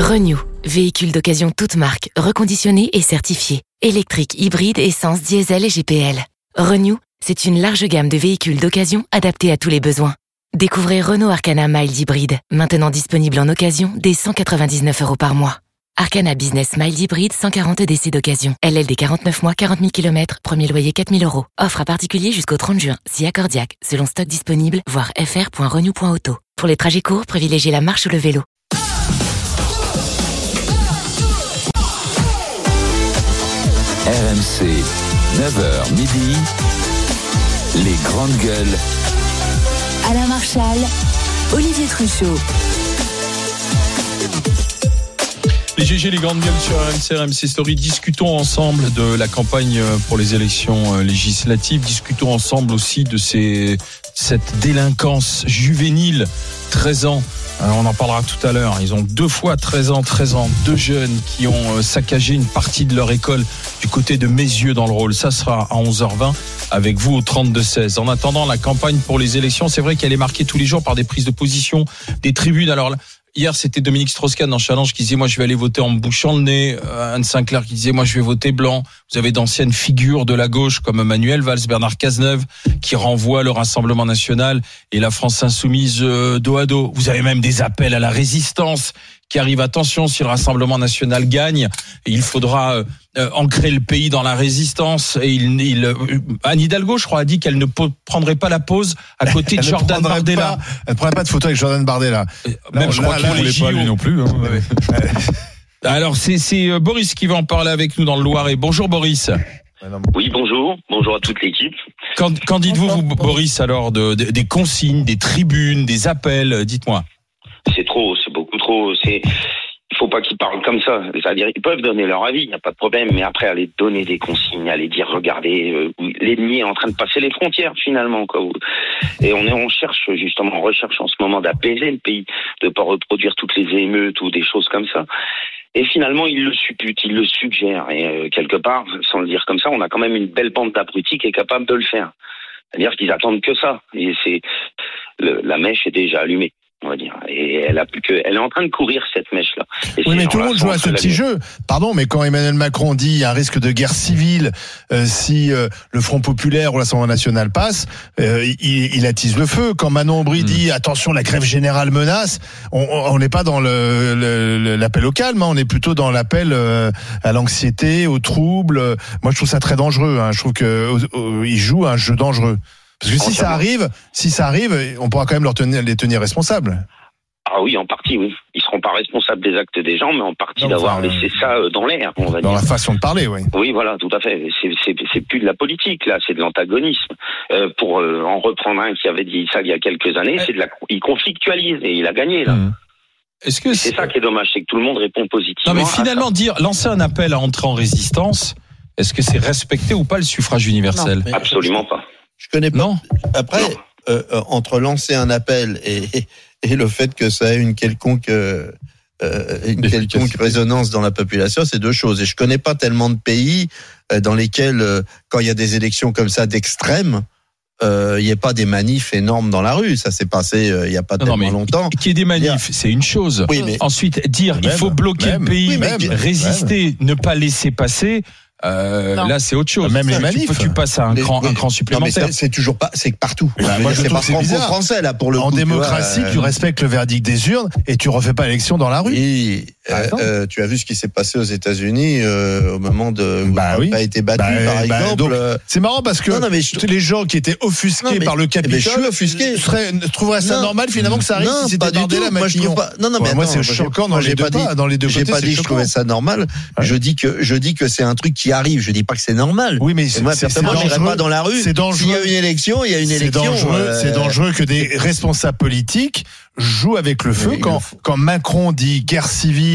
Renew, véhicule d'occasion toute marque, reconditionné et certifié. Électrique, hybride, essence, diesel et GPL. Renew, c'est une large gamme de véhicules d'occasion adaptés à tous les besoins. Découvrez Renault Arcana Mild Hybride, maintenant disponible en occasion dès 199 € par mois. Arcana Business Mild Hybride 140 DC d'occasion. LLD 49 mois, 40 000 km, premier loyer 4 000 €. Offre à particulier jusqu'au 30 juin, si accordiaque, selon stock disponible, voir fr.renew.auto. Pour les trajets courts, privilégiez la marche ou le vélo. RMC, 9h midi, les grandes gueules. Alain Marchal, Olivier Truchot. Les GG, les grandes gueules sur RMC Story. Discutons ensemble de la campagne pour les élections législatives. Discutons ensemble aussi de cette délinquance juvénile. 13 ans. On en parlera tout à l'heure. Ils ont 2 fois 13 ans. 2 jeunes qui ont saccagé une partie de leur école du côté de Mézieux dans le Rhône. Ça sera à 11h20 avec vous au 32-16. En attendant la campagne pour les élections, c'est vrai qu'elle est marquée tous les jours par des prises de position, des tribunes. Alors là, hier, c'était Dominique Strauss-Kahn dans Challenge qui disait « Moi, je vais aller voter en me bouchant le nez ». Anne Sinclair qui disait « Moi, je vais voter blanc ». Vous avez d'anciennes figures de la gauche comme Manuel Valls, Bernard Cazeneuve qui renvoient le Rassemblement National et la France Insoumise dos à dos. Vous avez même des appels à la résistance qui arrivent. Attention, si le Rassemblement National gagne, il faudra ancrer le pays dans la résistance. Et Anne Hidalgo, je crois, a dit qu'elle ne prendrait pas la pause à côté de Jordan Bardella. Elle ne prendrait pas de photo avec Jordan Bardella. Même je crois qu'il ne voulait pas lui non plus. Alors c'est Boris qui va en parler avec nous dans le Loiret. Bonjour Boris. Oui, bonjour à toute l'équipe. Qu'en dites-vous, vous, Boris, alors des consignes, des tribunes, des appels? Dites-moi. C'est beaucoup trop. Il faut pas qu'ils parlent comme ça. C'est-à-dire, ils peuvent donner leur avis, il n'y a pas de problème, mais après aller donner des consignes, aller dire, regardez, l'ennemi est en train de passer les frontières finalement, quoi. Et on recherche en ce moment d'apaiser le pays, de pas reproduire toutes les émeutes ou des choses comme ça. Et finalement, ils le supputent, ils le suggèrent. Et quelque part, sans le dire comme ça, on a quand même une belle bande d'abrutis qui est capable de le faire. C'est-à-dire qu'ils attendent que ça. Et la mèche est déjà allumée, on va dire. Et elle est en train de courir, cette mèche-là. Oui, mais tout le monde joue à ce petit jeu. Pardon, mais quand Emmanuel Macron dit il y a un risque de guerre civile si le Front Populaire ou l'Assemblée nationale passe, il attise le feu. Quand Manon Aubry dit attention, la grève générale menace, on n'est pas dans l'appel au calme, hein, on est plutôt dans l'appel à l'anxiété, au trouble. Moi, je trouve ça très dangereux. Hein. Je trouve qu'il joue un jeu dangereux. Parce que si ça arrive, on pourra quand même les tenir responsables. Ah oui, en partie, oui. Ils seront pas responsables des actes des gens, mais en partie d'avoir laissé ça dans l'air, on va dire. Dans la façon de parler, oui. Oui, voilà, tout à fait. C'est plus de la politique, là, c'est de l'antagonisme. Pour en reprendre un qui avait dit ça il y a quelques années, il conflictualise et il a gagné, là. Est-ce que c'est ça qui est dommage, c'est que tout le monde répond positivement. Non, mais finalement, lancer un appel à entrer en résistance, est-ce que c'est respecter ou pas le suffrage universel? Non, absolument pas. Je connais pas. Non. Après, entre lancer un appel et le fait que ça ait une quelconque résonance dans la population, c'est 2 choses. Et je connais pas tellement de pays dans lesquels, quand il y a des élections comme ça d'extrême, il n'y a pas des manifs énormes dans la rue. Ça s'est passé il n'y a pas tellement longtemps. Qu'il y ait des manifs, c'est une chose. Oui, mais ensuite, dire il faut bloquer le pays, résister, ne pas laisser passer. Là, c'est autre chose. Même les manifs. Tu passes à un cran supplémentaire. Non, mais c'est toujours pas, c'est que partout. Moi, je c'est trouve pas franco-français, là, pour le coup. En démocratie, tu respectes le verdict des urnes et tu refais pas l'élection dans la rue. Et, tu as vu ce qui s'est passé aux États-Unis au moment de où il n'a pas été battu, par exemple. Donc, c'est marrant parce que les gens qui étaient offusqués par le Capitole trouveraient ça normal finalement que ça arrive si c'était Bardella, Matignon. Moi, c'est choquant dans les deux côtés. J'ai pas dit que je trouvais ça normal. Je dis que c'est un truc qui arrive. Je dis pas que c'est normal. Oui, mais moi, personnellement, je n'irai pas dans la rue. C'est dangereux. S'il y a une élection, il y a une élection. C'est dangereux que des responsables politiques jouent avec le feu. Quand Macron dit guerre civile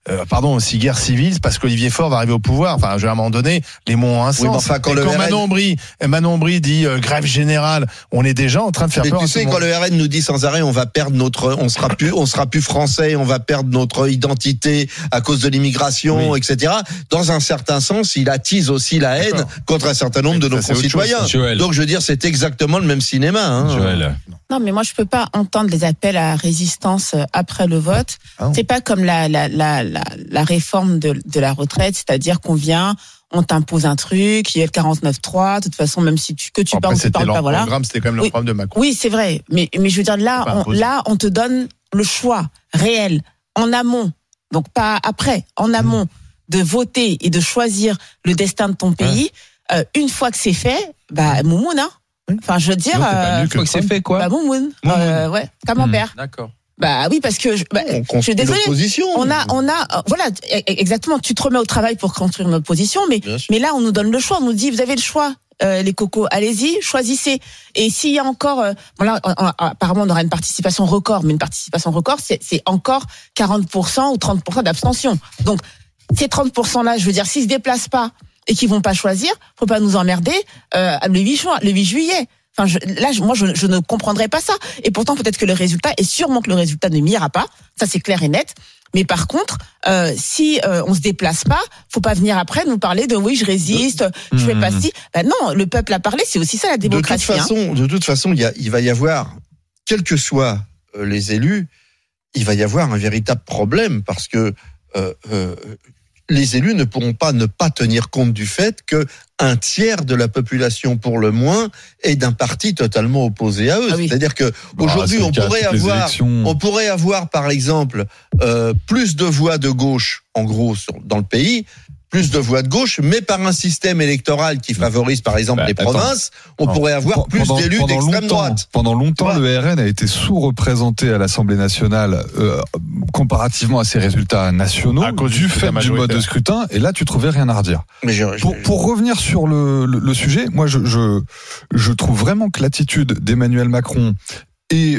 si guerre civile, c'est parce qu'Olivier Faure va arriver au pouvoir. Enfin, à un moment donné, les mots ont un sens. Oui, mais enfin, quand Manon Bry dit grève générale, on est déjà en train de faire peur. Tu sais, quand le RN nous dit sans arrêt, on sera plus français, on va perdre notre identité à cause de l'immigration, etc. Dans un certain sens, il attise aussi la haine contre un certain nombre de nos concitoyens. Donc, je veux dire, c'est exactement le même cinéma. Joël. Non, mais moi, je peux pas entendre les appels à résistance après le vote. C'est pas comme la réforme de la retraite, c'est-à-dire qu'on vient, on t'impose un truc, il y a le 49.3, de toute façon, même si tu parles ou tu parles pas, voilà. Le programme, c'était quand même le programme de Macron. Oui, c'est vrai. Mais je veux dire, là, on te donne le choix réel, en amont. Donc, pas après, en amont, de voter et de choisir le destin de ton pays. Une fois que c'est fait, moumoun, hein. Enfin, je veux dire. Une fois que c'est fait, quoi. Moumoun. Ouais, camembert. D'accord. Oui, parce que je suis désolée. On a, voilà, exactement. Tu te remets au travail pour construire une opposition, mais là, on nous donne le choix. On nous dit, vous avez le choix, les cocos. Allez-y, choisissez. Et s'il y a encore, apparemment, on aura une participation record, mais une participation record, c'est encore 40% ou 30% d'abstention. Donc, ces 30% là, je veux dire, s'ils se déplacent pas et qu'ils vont pas choisir, faut pas nous emmerder, le 8 juillet. Enfin, moi, je ne comprendrais pas ça. Et pourtant, peut-être que le résultat, et sûrement que le résultat ne m'ira pas. Ça, c'est clair et net. Mais par contre, si on se déplace pas, faut pas venir après nous parler de oui, je résiste, je fais pas ci. Non, le peuple a parlé, c'est aussi ça la démocratie. De toute façon, il va y avoir, quels que soient les élus, il va y avoir un véritable problème parce que les élus ne pourront pas ne pas tenir compte du fait que un tiers de la population, pour le moins, est d'un parti totalement opposé à eux. C'est-à-dire que aujourd'hui, on pourrait avoir, par exemple, plus de voix de gauche, en gros, dans le pays, plus de voix de gauche, mais par un système électoral qui favorise, par exemple, les provinces, on pourrait avoir plus d'élus d'extrême droite. Pendant longtemps, le RN a été sous-représenté à l'Assemblée nationale comparativement à ses résultats nationaux du fait du mode de scrutin. Et là, tu trouvais rien à redire. Pour revenir sur le sujet, moi, je trouve vraiment que l'attitude d'Emmanuel Macron et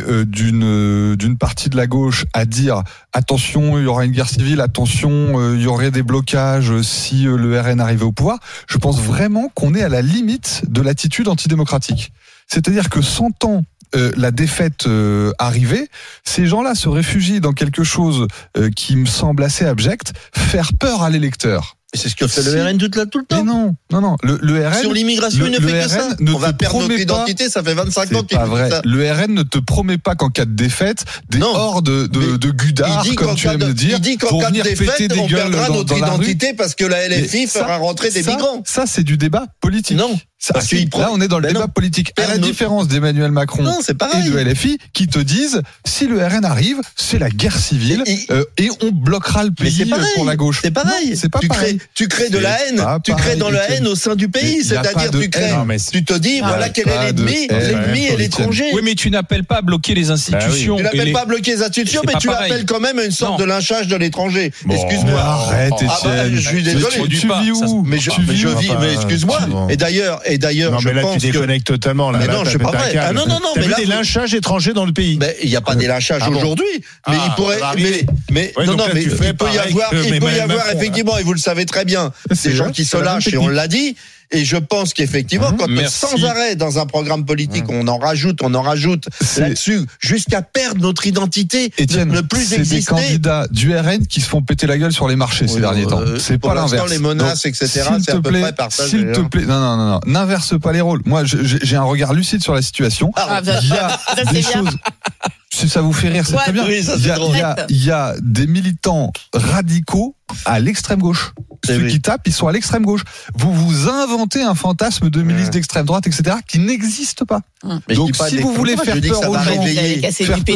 d'une partie de la gauche à dire attention, il y aura une guerre civile, attention, il y aurait des blocages si le RN arrivait au pouvoir. Je pense vraiment qu'on est à la limite de l'attitude antidémocratique. C'est-à-dire que 100 ans la défaite arrivée, ces gens-là se réfugient dans quelque chose qui me semble assez abject, faire peur à l'électeur. Et c'est ce que fait le RN tout le temps. Mais non. Le RN sur l'immigration, il ne fait que ça. On va perdre notre identité, ça fait 25 ans qu'il fait ça. Le RN ne te promet pas qu'en cas de défaite, des hordes de gudards, comme tu aimes le dire, il dit qu'en cas de défaite, on perdra notre identité parce que la LFI fera rentrer des migrants. Ça, c'est du débat politique. Non. Là, on est dans le débat politique. À la différence d'Emmanuel Macron et de LFI, qui te disent, si le RN arrive, c'est la guerre civile et on bloquera le pays pour la gauche. C'est pareil. Non, c'est pas pareil. Tu crées de la haine. Tu crées dans la haine au sein du pays. C'est-à-dire, tu te dis, voilà quel est l'ennemi. L'ennemi est l'étranger. Oui, mais tu n'appelles pas à bloquer les institutions. Tu n'appelles pas à bloquer les institutions, mais tu appelles quand même à une sorte de lynchage de l'étranger. Excuse-moi. Arrête, Étienne. Je suis désolé. Tu vis où? Mais je vis, mais excuse-moi. Et d'ailleurs, non, mais là, tu déconnectes totalement. Là, mais non, c'est pas vrai. Non. T'as vu des lynchages étrangers dans le pays? Mais il n'y a pas des lynchages aujourd'hui. Mais il pourrait. Mais il peut y avoir effectivement, et vous le savez très bien, des gens qui se lâchent, et on l'a dit. Et je pense qu'effectivement, quand sans arrêt dans un programme politique, on en rajoute là-dessus, jusqu'à perdre notre identité, ne plus exister. C'est des candidats du RN qui se font péter la gueule sur les marchés ces derniers temps. C'est pas l'inverse. Les menaces, etc. C'est à peu près partagé. S'il te plaît, non, n'inverse pas les rôles. Moi, j'ai un regard lucide sur la situation. Il y a des choses. Si ça vous fait rire, c'est très bien. Oui, ça, il y a des militants radicaux à l'extrême gauche. Ceux qui tapent, ils sont à l'extrême gauche. Vous inventez un fantasme de milices d'extrême droite, etc., qui n'existe pas. Mais donc, si vous voulez faire peur aux gens, c'est pas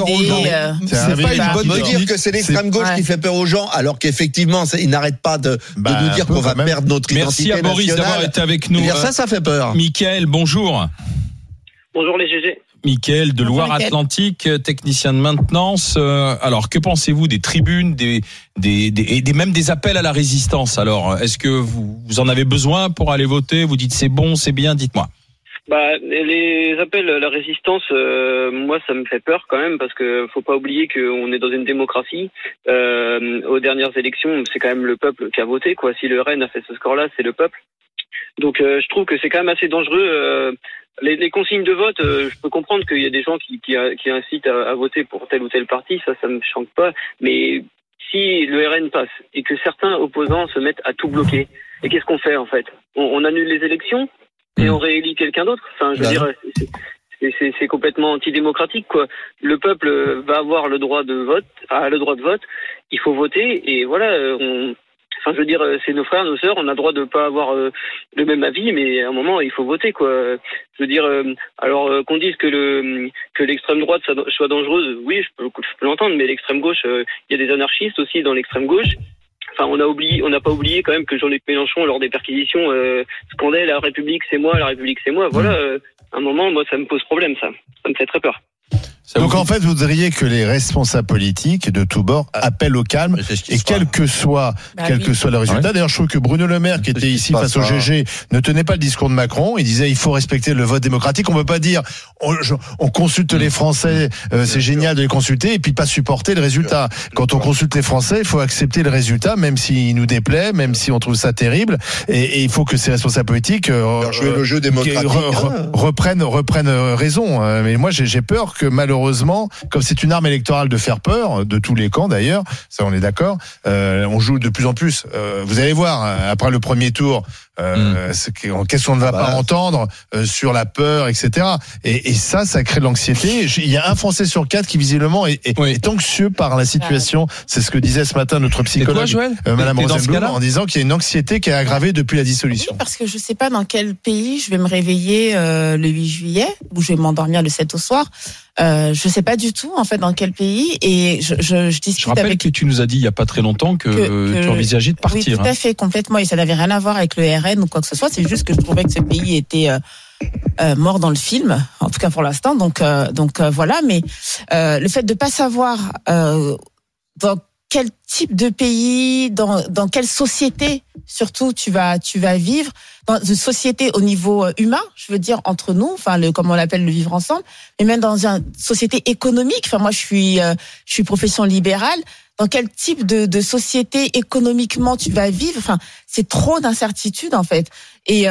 une bonne me dire que c'est l'extrême gauche qui fait peur aux gens, alors qu'effectivement, ils n'arrêtent pas de nous dire qu'on va perdre notre identité nationale. Merci à Boris d'avoir été avec nous. Ça fait peur. Michael, bonjour. Bonjour les GG. Michael de Loire-Atlantique, technicien de maintenance. Alors, que pensez-vous des tribunes, même des appels à la résistance? Alors, est-ce que vous en avez besoin pour aller voter? Vous dites c'est bon, c'est bien, dites-moi. Les appels à la résistance, moi, ça me fait peur quand même, parce que faut pas oublier qu'on est dans une démocratie. Aux dernières élections, c'est quand même le peuple qui a voté, quoi. Si le RN a fait ce score-là, c'est le peuple. Donc, je trouve que c'est quand même assez dangereux. Les consignes de vote, je peux comprendre qu'il y a des gens qui incitent à voter pour tel ou tel parti, ça me choque pas. Mais si le RN passe et que certains opposants se mettent à tout bloquer, et qu'est-ce qu'on fait en fait ? On annule les élections et on réélit quelqu'un d'autre. Enfin, je veux dire, c'est complètement antidémocratique, quoi. Le peuple va avoir le droit de vote, il faut voter, et voilà. Enfin, je veux dire, c'est nos frères, nos sœurs, on a le droit de pas avoir le même avis, mais à un moment, il faut voter, quoi. Je veux dire, alors qu'on dise que l'extrême droite soit dangereuse, oui, je peux l'entendre, mais l'extrême gauche, il y a des anarchistes aussi dans l'extrême gauche. Enfin, on n'a pas oublié quand même que Jean-Luc Mélenchon, lors des perquisitions, scandait la République c'est moi, la République c'est moi. Voilà, à un moment, moi, ça me pose problème, ça me fait très peur. Donc en fait, vous voudriez que les responsables politiques de tous bords appellent au calme, et quel que soit le résultat. D'ailleurs, je trouve que Bruno Le Maire, qui était ici face au GG, ne tenait pas le discours de Macron. Il disait il faut respecter le vote démocratique. On ne peut pas dire on consulte les Français, c'est génial de les consulter, et puis pas supporter le résultat. Quand on consulte les Français, il faut accepter le résultat, même s'il nous déplaît, même si on trouve ça terrible. Et il faut que ces responsables politiques jouer le jeu démocratique reprennent raison. Mais moi, j'ai peur que malheureusement, comme c'est une arme électorale de faire peur, de tous les camps d'ailleurs, ça on est d'accord, on joue de plus en plus. Vous allez voir, après le premier tour, qu'est-ce qu'on ne va pas entendre sur la peur, etc. Et ça crée de l'anxiété. Il y a un Français sur 4 qui visiblement est anxieux par la situation. C'est ce que disait ce matin notre psychologue, Madame Rosenblum, en disant qu'il y a une anxiété qui est aggravée depuis la dissolution. Oui, parce que je ne sais pas dans quel pays je vais me réveiller le 8 juillet, ou je vais m'endormir le 7 au soir. Je sais pas du tout en fait dans quel pays, et je discute. Je rappelle que tu nous as dit il y a pas très longtemps que tu envisageais de partir. Oui, tout à fait, complètement, et ça n'avait rien à voir avec le RN ou quoi que ce soit. C'est juste que je trouvais que ce pays était mort dans le film, en tout cas pour l'instant. Donc voilà. Mais le fait de pas savoir dans quel type de pays, dans quelle société surtout tu vas vivre, dans une société au niveau humain, je veux dire entre nous, enfin comme on l'appelle le vivre ensemble, mais même dans une société économique. Enfin moi je suis profession libérale. Dans quel type de société économiquement tu vas vivre? Enfin, c'est trop d'incertitudes en fait. Et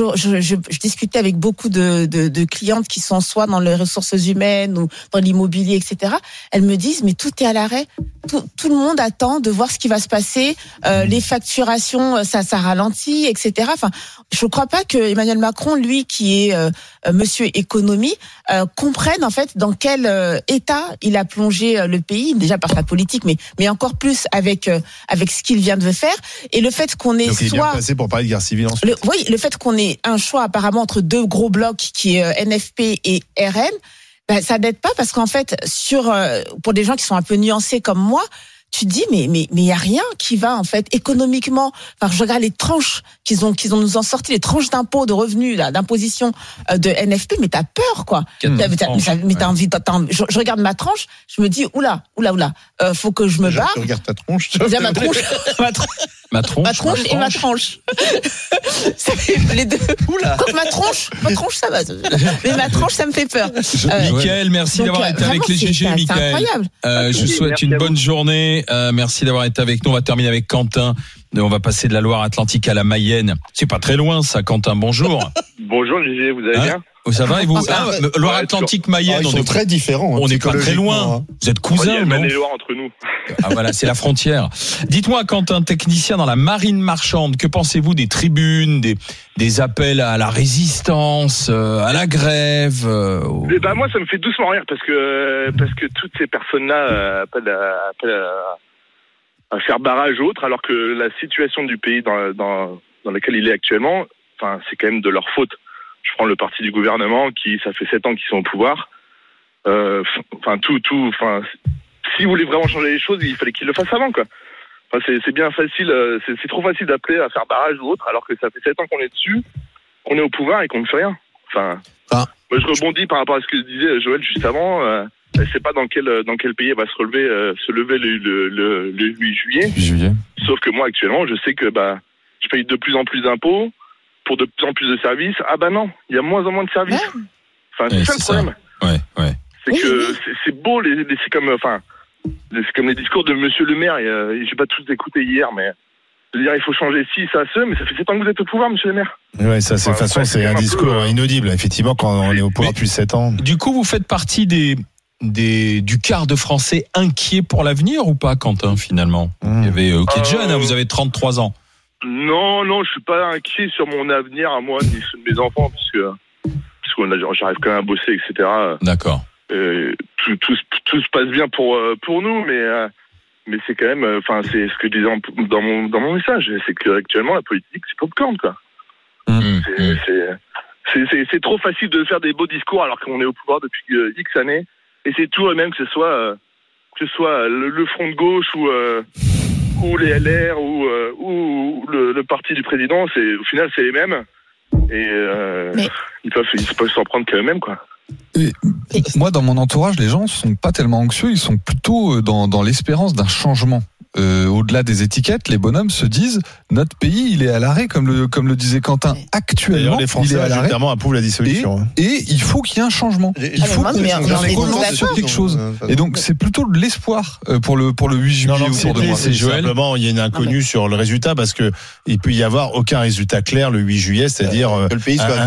je discutais avec beaucoup de clientes qui sont soit dans les ressources humaines ou dans l'immobilier, etc. Elles me disent mais tout est à l'arrêt. Tout le monde attend de voir ce qui va se passer. Les facturations, ça ralentit, etc. Enfin, je crois pas que Emmanuel Macron, lui qui est Monsieur Économie, comprenne en fait dans quel état il a plongé le pays, déjà par sa politique, mais encore plus avec ce qu'il vient de faire, et le fait qu'on ait donc il est bien placé pour parler de guerre civile ensuite. Le fait qu'on ait un choix apparemment entre deux gros blocs qui est NFP et RN, ben ça n'aide pas, parce qu'en fait pour des gens qui sont un peu nuancés comme moi, tu te dis mais il y a rien qui va en fait économiquement. Enfin, je regarde les tranches qu'ils ont nous en sorti, les tranches d'impôts, de revenus, là, d'imposition de NFP, mais t'as peur quoi. T'as envie. Je regarde ma tranche, je me dis oula, faut que je me barre. Tu regardes ta tronche. Ma tronche. Ma tronche et ma tranche. Ça fait les deux. Oula. Ma tronche ça va. Mais ma tranche ça me fait peur. Mickaël, merci d'avoir été avec les GG, Mickaël. C'est incroyable. Je vous souhaite une bonne journée. Merci d'avoir été avec nous. On va terminer avec Quentin. On va passer de la Loire-Atlantique à la Mayenne. C'est pas très loin, ça, Quentin. Bonjour. Bonjour, GG, vous allez bien? Ça va, et vous? Loire-Atlantique, Mayenne. Ils sont très différents. On n'est pas très loin. Vous êtes cousins, non? Il y a Maine-et-Loire entre nous. Ah voilà, c'est la frontière. Dites-moi, Quentin, technicien dans la marine marchande, que pensez-vous des tribunes, des appels à la résistance, à la grève? Moi, ça me fait doucement rire, parce que toutes ces personnes-là appellent à faire barrage autre, alors que la situation du pays dans laquelle il est actuellement, enfin, c'est quand même de leur faute. Je prends le parti du gouvernement ça fait 7 ans qu'ils sont au pouvoir. S'ils voulaient vraiment changer les choses, il fallait qu'ils le fassent avant, quoi. Enfin, c'est bien facile, c'est trop facile d'appeler à faire barrage ou autre, alors que ça fait 7 ans qu'on est dessus, qu'on est au pouvoir et qu'on ne fait rien. Enfin, moi, je rebondis par rapport à ce que disait Joël juste avant. Elle sait pas dans quel pays elle va se lever le 8 juillet. Sauf que moi, actuellement, je sais que je paye de plus en plus d'impôts. pour de plus en plus de services. Ah bah non, il y a moins en moins de services. Enfin, c'est ça le problème. Ouais. C'est que c'est beau, c'est comme les discours de Monsieur le Maire. J'ai pas tous écouté hier, mais je veux dire, il faut changer ci, ça, ce, mais ça fait 7 ans que vous êtes au pouvoir, Monsieur le Maire. Ouais, ça, c'est, de toute façon, c'est un discours inaudible, effectivement, quand on est au pouvoir depuis 7 ans. Du coup, vous faites partie du quart de Français inquiets pour l'avenir ou pas, Quentin, finalement? Il y avait, qui est jeune, vous avez 33 ans. Non, je suis pas inquiet sur mon avenir à moi, ni ceux de mes enfants, parce que j'arrive quand même à bosser, etc. D'accord. Tout se passe bien pour nous, mais c'est quand même, c'est ce que je disais dans mon message, c'est que actuellement la politique c'est popcorn, quoi. C'est trop facile de faire des beaux discours alors qu'on est au pouvoir depuis X années, et c'est tout même que ce soit le front de gauche ou les LR ou le parti du président, au final c'est les mêmes, et ils peuvent s'en prendre qu'eux-mêmes, quoi. Et moi, dans mon entourage, les gens sont pas tellement anxieux, ils sont plutôt dans l'espérance d'un changement. Au-delà des étiquettes, les bonhommes se disent notre pays, il est à l'arrêt, comme le disait Quentin. Actuellement, les Français majoritairement approuvent la dissolution. Et il faut qu'il y ait un changement. Il faut qu'on commence sur quelque chose. Et donc, c'est plutôt de l'espoir pour le 8 juillet autour de moi. C'est simplement, il y a une inconnue sur le résultat, parce que il peut y avoir aucun résultat clair le 8 juillet, c'est-à-dire que le pays soit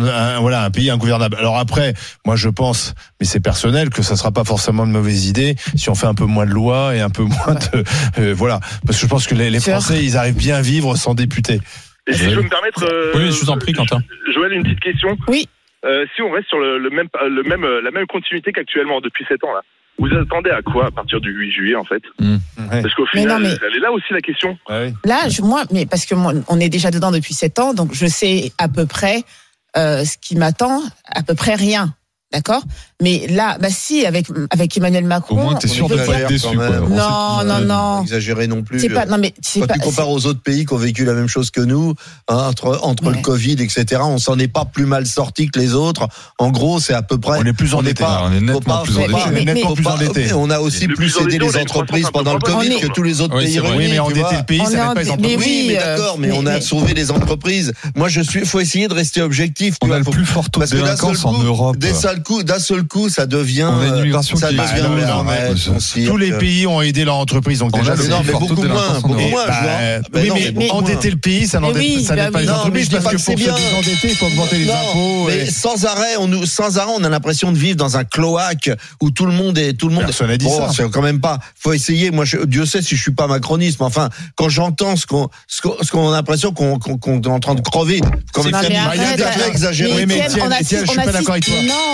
un pays ingouvernable. Alors après, moi je pense, mais c'est personnel, que ça sera pas forcément une mauvaise idée si on fait un peu moins de lois et un peu moins de voilà, parce que je pense que les Français, ils arrivent bien à vivre sans députés. Et si je peux me permettre, oui, je vous en prie, Quentin. Joël, une petite question. Oui. Si on reste sur la même continuité qu'actuellement depuis 7 ans là, vous attendez à quoi à partir du 8 juillet en fait? Parce qu'au final, elle est là aussi la question. Là, parce que moi, on est déjà dedans depuis 7 ans, donc je sais à peu près ce qui m'attend, à peu près rien. D'accord, mais là, si avec Emmanuel Macron, au moins t'es sûr de pas être déçu. Non. Exagérer non plus. C'est pas. Non mais quand tu compares aux autres pays qui ont vécu la même chose que nous, entre le Covid, etc. On s'en est pas plus mal sorti que les autres. En gros, c'est à peu près. On est plus endetté. On est nettement plus endetté. On a aussi plus aidé les entreprises pendant le Covid que tous les autres pays réunis. Oui, mais endetté le pays, ça n'aide pas les entreprises. Oui, mais d'accord, mais on a sauvé les entreprises. Moi, faut essayer de rester objectif. On a le plus fort taux de délinquance en Europe. D'un seul coup, ça devient. On a une immigration qui tous les pays ont aidé leur entreprise, donc déjà. Mais beaucoup moins. Mais endetter le pays, ça n'aide pas les entreprises, parce que pour se désendetter, il faut augmenter les impôts. Mais sans arrêt, on a l'impression de vivre dans un cloaque où tout le monde est. Personne n'a dit ça. C'est quand même pas. Faut essayer. Moi, Dieu sait si je suis pas macroniste, mais enfin, quand j'entends ce qu'on a l'impression qu'on est en train de crever, comme il y a des faits exagérés. Mais Étienne, je suis pas d'accord avec toi.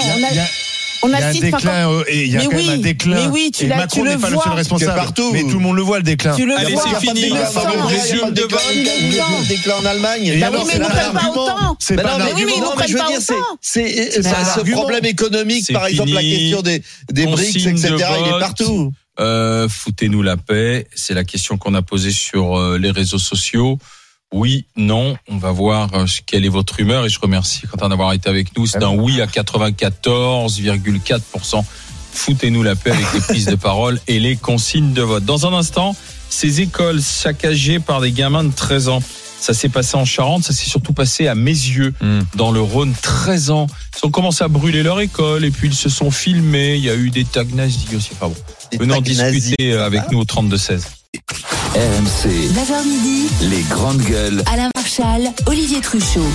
On a un déclin, et il y a quand même un déclin. Mais oui, et Macron n'est pas le seul responsable. Partout. Mais tout le monde le voit, le déclin. Allez, c'est fini. Résume de vote. Déclin en Allemagne. Mais ils ne prennent pas autant. C'est pas un argument. Mais je veux dire, ce problème économique, par exemple, la question des BRICS, etc., il est partout. Foutez-nous la paix. C'est la question qu'on a posée sur les réseaux sociaux. Oui, non, on va voir quelle est votre humeur, et je remercie Quentin d'avoir été avec nous. C'est un oui à 94,4%. Foutez-nous la paix avec les prises de parole et les consignes de vote. Dans un instant, ces écoles saccagées par des gamins de 13 ans. Ça s'est passé en Charente, ça s'est surtout passé à Mézieux, dans le Rhône. 13 ans. Ils ont commencé à brûler leur école, et puis ils se sont filmés. Il y a eu des tags nazis aussi. Enfin bon. Venez en discuter avec nous au 32-16. RMC, 9h midi, les grandes gueules. Alain Marchal, Olivier Truchot.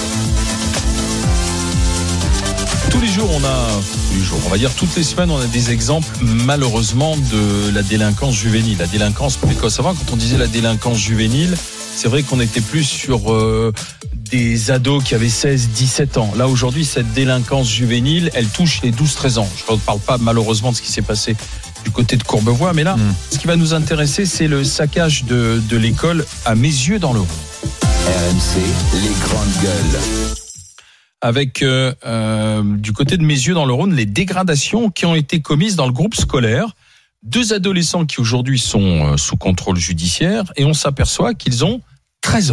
Tous les jours, on va dire toutes les semaines, on a des exemples, malheureusement, de la délinquance juvénile, la délinquance précoce. Avant, quand on disait la délinquance juvénile, c'est vrai qu'on était plus sur des ados qui avaient 16, 17 ans. Là, aujourd'hui, cette délinquance juvénile, elle touche les 12-13 ans. Je ne parle pas, malheureusement, de ce qui s'est passé du côté de Courbevoie, mais là, ce qui va nous intéresser, c'est le saccage de l'école à Mézieux dans le Rhône. RMC, les grandes gueules. Avec du côté de Mézieux dans le Rhône, les dégradations qui ont été commises dans le groupe scolaire. 2 adolescents qui aujourd'hui sont sous contrôle judiciaire, et on s'aperçoit qu'ils ont 13 ans.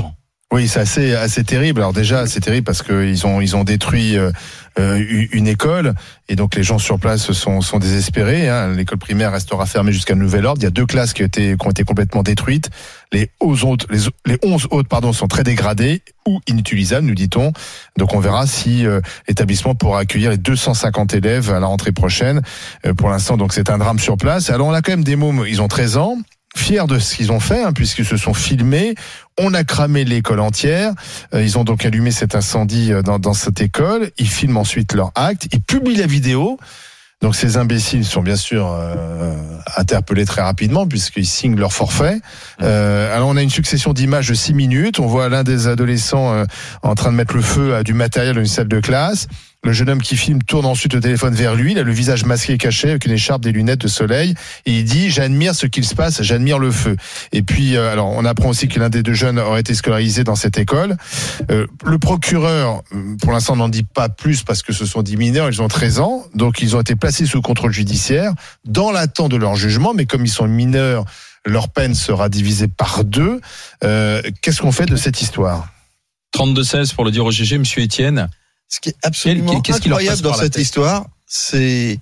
Oui, c'est assez terrible. Alors déjà, c'est terrible parce que ils ont détruit une école et donc les gens sur place sont désespérés. Hein. L'école primaire restera fermée jusqu'à nouvel ordre. Il y a 2 classes qui ont été complètement détruites. Les 11 autres, sont très dégradées ou inutilisables, nous dit-on. Donc on verra si l'établissement pourra accueillir les 250 élèves à la rentrée prochaine. Pour l'instant, donc c'est un drame sur place. Alors on a quand même des mômes. Ils ont 13 ans. Fiers de ce qu'ils ont fait, puisqu'ils se sont filmés. On a cramé l'école entière. Ils ont donc allumé cet incendie dans cette école. Ils filment ensuite leur acte. Ils publient la vidéo. Donc ces imbéciles sont bien sûr interpellés très rapidement puisqu'ils signent leur forfait. Alors on a une succession d'images de 6 minutes. On voit l'un des adolescents en train de mettre le feu à du matériel dans une salle de classe. Le jeune homme qui filme tourne ensuite le téléphone vers lui. Il a le visage masqué et caché avec une écharpe, des lunettes de soleil. Et il dit « J'admire ce qu'il se passe, j'admire le feu ». Et puis, alors, on apprend aussi que l'un des 2 jeunes aurait été scolarisé dans cette école. Le procureur, pour l'instant, n'en dit pas plus parce que ce sont des mineurs, ils ont 13 ans. Donc, ils ont été placés sous contrôle judiciaire dans l'attente de leur jugement. Mais comme ils sont mineurs, leur peine sera divisée par 2. Qu'est-ce qu'on fait de cette histoire ? 32-16 pour le dire au GG, monsieur Étienne. Ce qui est absolument incroyable dans cette histoire, c'est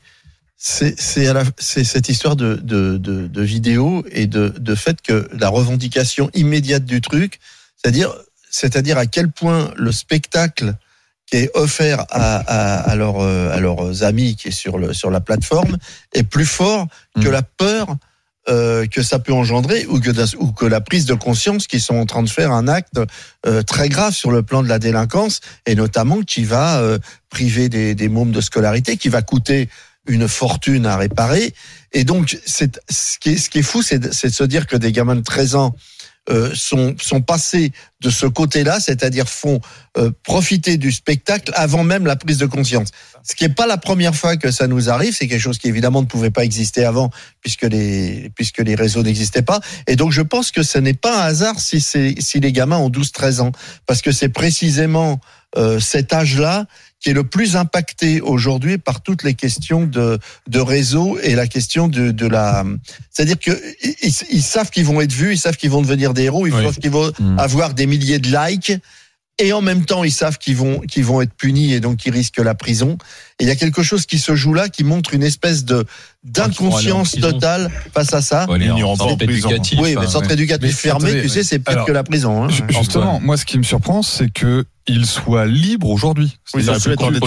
cette histoire de vidéo et de fait que la revendication immédiate du truc, c'est-à-dire à quel point le spectacle qui est offert à leurs amis qui est sur la plateforme est plus fort que la peur que ça peut engendrer ou que la prise de conscience qu'ils sont en train de faire un acte très grave sur le plan de la délinquance et notamment qui va priver des mômes de scolarité, qui va coûter une fortune à réparer. Et donc, ce qui est fou, c'est de se dire que des gamins de 13 ans sont passés de ce côté-là, c'est-à-dire font profiter du spectacle avant même la prise de conscience. Ce qui n'est pas la première fois que ça nous arrive, c'est quelque chose qui évidemment ne pouvait pas exister avant puisque les réseaux n'existaient pas. Et donc je pense que ce n'est pas un hasard si les gamins ont 12-13 ans, parce que c'est précisément cet âge-là qui est le plus impacté aujourd'hui par toutes les questions de réseau et la question de la... C'est-à-dire que ils savent qu'ils vont être vus, ils savent qu'ils vont devenir des héros, ils savent qu'ils vont avoir des milliers de likes, et en même temps, ils savent qu'ils vont être punis et donc qu'ils risquent la prison. Et il y a quelque chose qui se joue là, qui montre une espèce d'inconscience totale face à ça. Ouais, centre éducatif. Oui, mais centre éducatif fermé, tu sais, c'est pire que la prison. Hein. Justement, moi, ce qui me surprend, c'est que il soit libre aujourd'hui. C'est-à-dire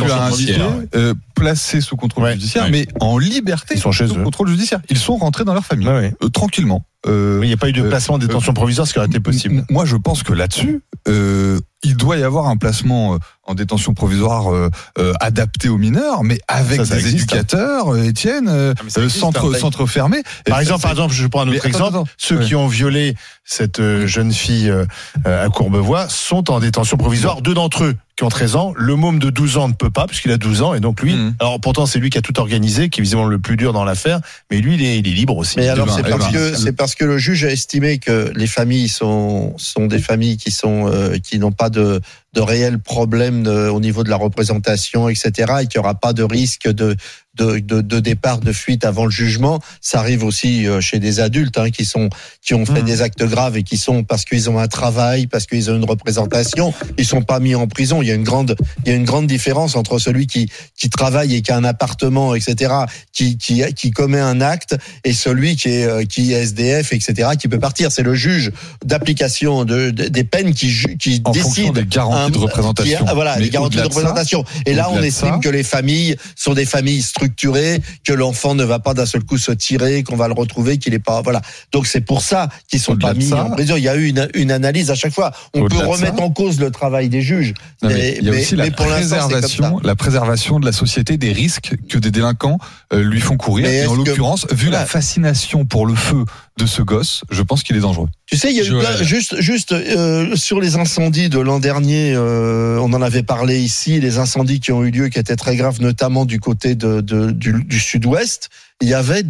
placé sous contrôle judiciaire, mais en liberté ils sont chez sous contrôle judiciaire. Ils sont rentrés dans leur famille, tranquillement. Il n'y a pas eu de placement en détention provisoire, ce qui aurait été possible. Moi, je pense que là-dessus, il doit y avoir un placement en détention provisoire adapté aux mineurs, mais avec des éducateurs, Étienne, centre fermé. Par exemple, je prends un autre exemple. Ceux qui ont violé cette jeune fille à Courbevoie sont en détention provisoire. 2 d'entre eux qui ont 13 ans. Le môme de 12 ans ne peut pas, puisqu'il a 12 ans, et donc lui, alors pourtant c'est lui qui a tout organisé, qui est visiblement le plus dur dans l'affaire, mais lui, il est libre aussi. Mais alors c'est parce que le juge a estimé que les familles sont des familles qui n'ont pas de réels problèmes au niveau de la représentation, etc., et qu'il n'y aura pas de risque de départ, de fuite avant le jugement. Ça arrive aussi chez des adultes qui ont fait des actes graves et qui sont, parce qu'ils ont un travail, parce qu'ils ont une représentation, ils sont pas mis en prison. Il y a une grande différence entre celui qui travaille et qui a un appartement, etc., qui commet un acte, et celui qui est SDF, etc., qui peut partir. C'est le juge d'application des peines qui décide des garanties de représentation. Les garanties de représentation. Et là, on estime que les familles sont des familles structurées, que l'enfant ne va pas d'un seul coup se tirer, qu'on va le retrouver, qu'il est pas, voilà. Donc c'est pour ça qu'ils sont pas mis en prison. Il y a eu une analyse à chaque fois. On peut remettre en cause le travail des juges. Il y a aussi la préservation de la société des risques que des délinquants lui font courir. Et en l'occurrence, vu la fascination pour le feu de ce gosse, je pense qu'il est dangereux. Tu sais, il y a eu juste sur les incendies de l'an dernier, on en avait parlé ici, les incendies qui ont eu lieu, qui étaient très graves, notamment du côté du sud-ouest. Il y avait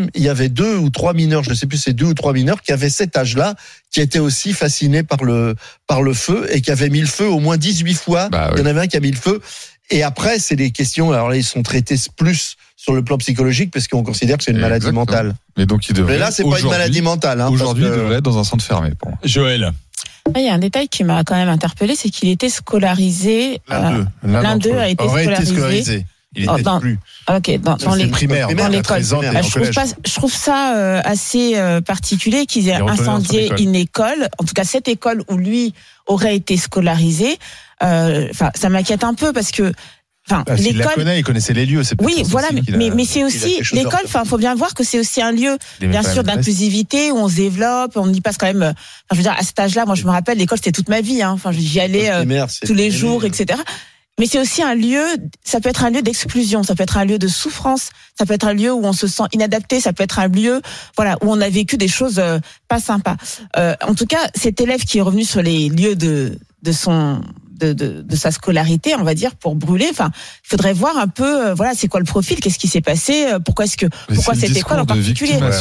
deux ou trois mineurs, je ne sais plus, c'est 2 ou 3 mineurs qui avaient cet âge-là, qui étaient aussi fascinés par le feu et qui avaient mis le feu au moins 18 fois. Il y en avait un qui a mis le feu. Et après, c'est des questions. Alors là, ils sont traités plus sur le plan psychologique parce qu'on considère que c'est une maladie mentale. Mais donc, il devrait. Mais là, c'est pas une maladie mentale. Aujourd'hui, il devrait être dans un centre fermé. Pour moi. Joël. Il y a un détail qui m'a quand même interpellé, c'est qu'il était scolarisé. L'un d'eux a été scolarisé. Il était plus. Ok, dans les primaires, dans l'école. Je trouve ça assez particulier qu'ils aient incendié une école, en tout cas cette école où lui aurait été scolarisé. Ça m'inquiète un peu parce que. Il la connaît, il connaissait les lieux. Oui, voilà, mais c'est aussi l'école. Faut bien voir que c'est aussi un lieu, bien sûr, d'inclusivité où on se développe, on y passe quand même. Je veux dire, à cet âge-là, moi, je me rappelle, l'école c'était toute ma vie. J'y allais tous les jours, etc. Mais c'est aussi un lieu. Ça peut être un lieu d'exclusion, ça peut être un lieu de souffrance, ça peut être un lieu où on se sent inadapté, ça peut être un lieu, où on a vécu des choses pas sympas. En tout cas, cet élève qui est revenu sur les lieux de sa scolarité, on va dire, pour brûler. Il faudrait voir un peu, c'est quoi le profil, qu'est-ce qui s'est passé, pourquoi cette école en particulier. Non,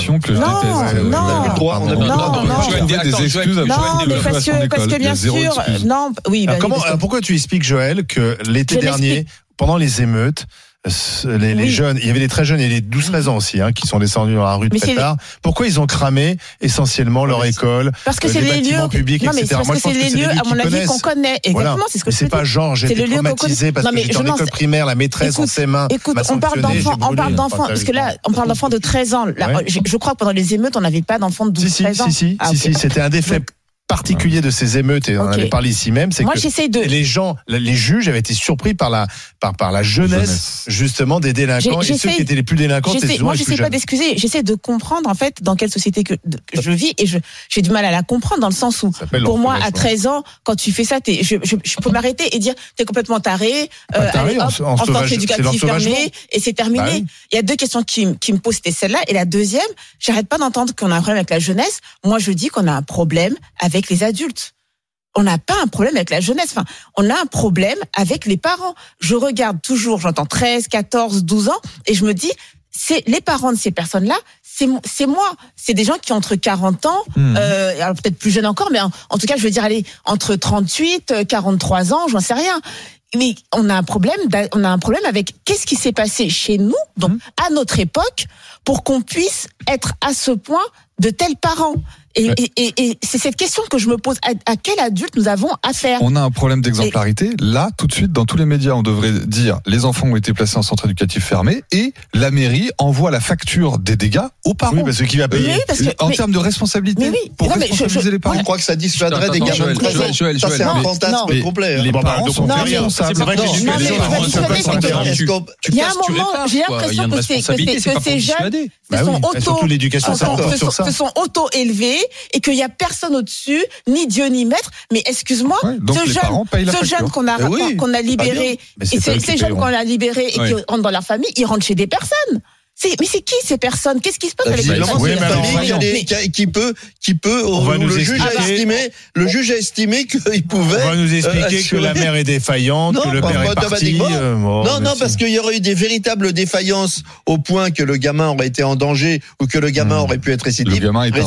parce que bien sûr, pourquoi tu expliques, Joël, que l'été dernier, pendant les émeutes, les jeunes, il y avait des très jeunes et les 12-13 ans aussi, qui sont descendus dans la rue très tard. Pourquoi ils ont cramé essentiellement leur école, les bâtiments publics, etc. Moi, je pense que c'est les lieux, à mon avis, qu'on connaît. Exactement, c'est ce que je dis. C'est pas genre, j'ai été traumatisé parce que j'étais en école primaire, la maîtresse en ses mains. Écoute, on parle d'enfants, parce que là, on parle d'enfants de 13 ans. Je crois que pendant les émeutes, on n'avait pas d'enfants de 12-13 ans. Si, c'était un des faits particulier de ces émeutes, et on en avait parlé ici même, c'est que les juges avaient été surpris par la jeunesse justement des délinquants, et ceux qui étaient les plus délinquants, c'était souvent les plus jeunes. Moi, j'essaie pas d'excuser, j'essaie de comprendre en fait dans quelle société que je vis, et j'ai du mal à la comprendre dans le sens où, pour moi, à 13 ans, quand tu fais ça, je peux m'arrêter et dire t'es complètement taré, en centre éducatif fermé, et c'est terminé. Il y a deux questions qui me posent, c'était celle-là, et la deuxième, j'arrête pas d'entendre qu'on a un problème avec la jeunesse. Moi, je dis qu'on a un problème avec les adultes. On n'a pas un problème avec la jeunesse. On a un problème avec les parents. Je regarde toujours, j'entends 13, 14, 12 ans, et je me dis, c'est les parents de ces personnes-là, c'est moi. C'est des gens qui ont entre 40 ans, alors peut-être plus jeunes encore, mais en tout cas, je veux dire, allez, entre 38, 43 ans, j'en sais rien. Mais on a un problème avec qu'est-ce qui s'est passé chez nous, donc à notre époque, pour qu'on puisse être à ce point de tels parents. Et c'est cette question que je me pose. À quel adulte nous avons affaire ? On a un problème d'exemplarité. Là, tout de suite, dans tous les médias, on devrait dire les enfants ont été placés en centre éducatif fermé et la mairie envoie la facture des dégâts aux parents. Oui, parce que qui va payer ? En termes de responsabilité, pour responsabiliser les parents. Je crois que ça dissuaderait des gamins de 13 ans. Ça, c'est un fantasme complet. Les parents sont responsables. C'est vrai que il y a un moment, j'ai l'impression que ces jeunes se sont auto-élevés et qu'il n'y a personne au-dessus, ni Dieu ni maître. Mais excuse-moi, ce jeune qu'on a libéré, et ces jeunes qu'on a libérés et qui rentrent dans leur famille, ils rentrent chez des personnes. Mais c'est qui ces personnes ? Qu'est-ce qui se passe avec les familles qui peut le juge a estimé qu'il pouvait. On va nous expliquer que la mère est défaillante, que le père est parti. Non, parce qu'il y aurait eu des véritables défaillances au point que le gamin aurait été en danger ou que le gamin aurait pu être récidiviste.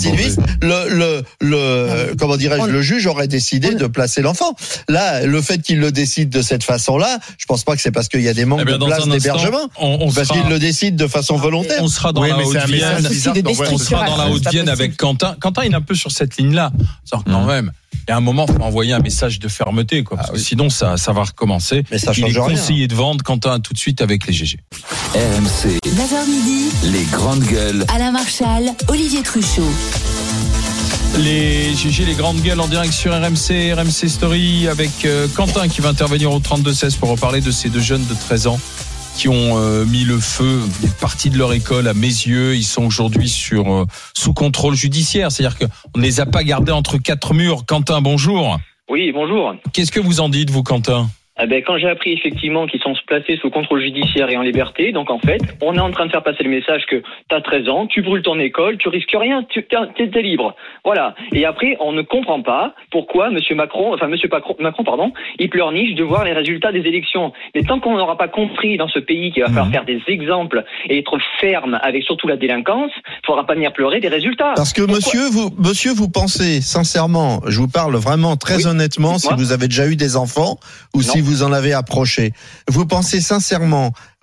Le juge aurait décidé de placer l'enfant. Là, le fait qu'il le décide de cette façon-là, je pense pas que c'est parce qu'il y a des manques de place d'hébergement, parce qu'il le décide de façon volontaire. On sera dans la Haute-Vienne avec Quentin. Quentin, il est un peu sur cette ligne-là. Quand même, il y a un moment, il faut envoyer un message de fermeté, parce que sinon, ça va recommencer. Mais ça il est change conseillé rien. de vendre. Quentin, tout de suite avec les GG. RMC. 9h midi. Les grandes gueules. Alain Marchal, Olivier Truchot. Les GG, les grandes gueules en direct sur RMC Story avec Quentin qui va intervenir au 32-16 pour reparler de ces deux jeunes de 13 ans qui ont mis le feu, une partie de leur école à mes yeux. Ils sont aujourd'hui sous contrôle judiciaire. C'est-à-dire qu'on ne les a pas gardés entre quatre murs. Quentin, bonjour. Oui, bonjour. Qu'est-ce que vous en dites, vous, Quentin ? Quand j'ai appris effectivement qu'ils sont placés sous contrôle judiciaire et en liberté, donc en fait, on est en train de faire passer le message que t'as 13 ans, tu brûles ton école, tu risques rien, t'es libre. Voilà. Et après, on ne comprend pas pourquoi Monsieur Macron, il pleurniche de voir les résultats des élections. Mais tant qu'on n'aura pas compris dans ce pays qu'il va falloir faire des exemples et être ferme avec surtout la délinquance, il faudra pas venir pleurer des résultats. Parce que monsieur, vous pensez sincèrement, je vous parle vraiment très honnêtement, si vous avez déjà eu des enfants ou si vous en avez approché, vous pensez sincèrement